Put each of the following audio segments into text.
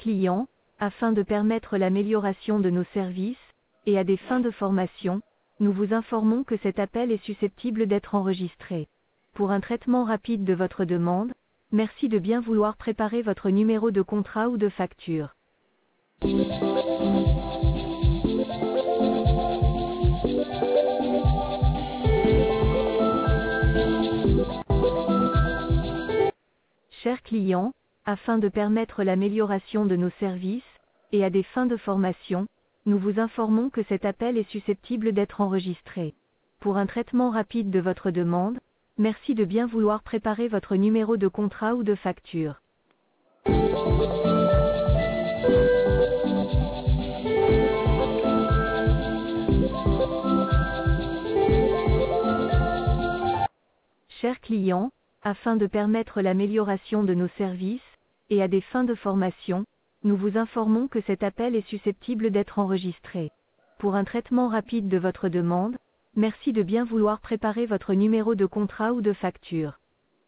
clients, afin de permettre l'amélioration de nos services, et à des fins de formation, nous vous informons que cet appel est susceptible d'être enregistré. Pour un traitement rapide de votre demande, merci de bien vouloir préparer votre numéro de contrat ou de facture. Chers clients, afin de permettre l'amélioration de nos services, et à des fins de formation, nous vous informons que cet appel est susceptible d'être enregistré. Pour un traitement rapide de votre demande, merci de bien vouloir préparer votre numéro de contrat ou de facture. Chers clients, afin de permettre l'amélioration de nos services, et à des fins de formation, nous vous informons que cet appel est susceptible d'être enregistré. Pour un traitement rapide de votre demande, merci de bien vouloir préparer votre numéro de contrat ou de facture.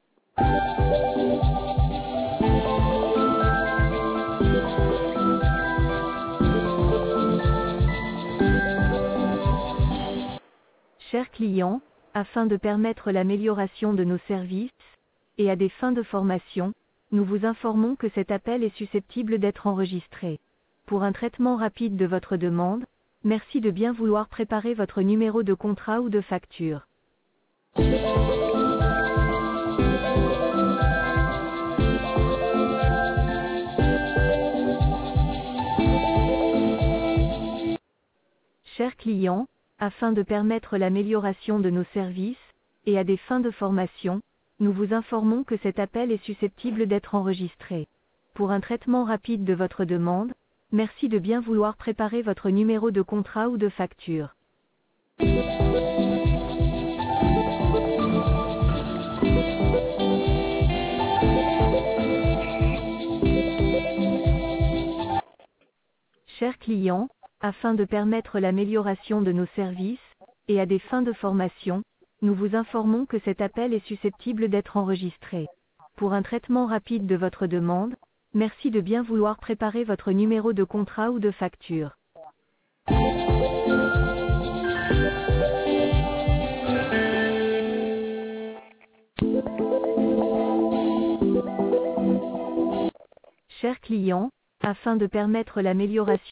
Chers clients, afin de permettre l'amélioration de nos services, et à des fins de formation, nous vous informons que cet appel est susceptible d'être enregistré. Pour un traitement rapide de votre demande, merci de bien vouloir préparer votre numéro de contrat ou de facture. Chers clients, afin de permettre l'amélioration de nos services, et à des fins de formation, nous vous informons que cet appel est susceptible d'être enregistré. Pour un traitement rapide de votre demande, merci de bien vouloir préparer votre numéro de contrat ou de facture. Chers clients, afin de permettre l'amélioration de nos services, et à des fins de formation, nous vous informons que cet appel est susceptible d'être enregistré. Pour un traitement rapide de votre demande, merci de bien vouloir préparer votre numéro de contrat ou de facture. Chers clients, afin de permettre l'amélioration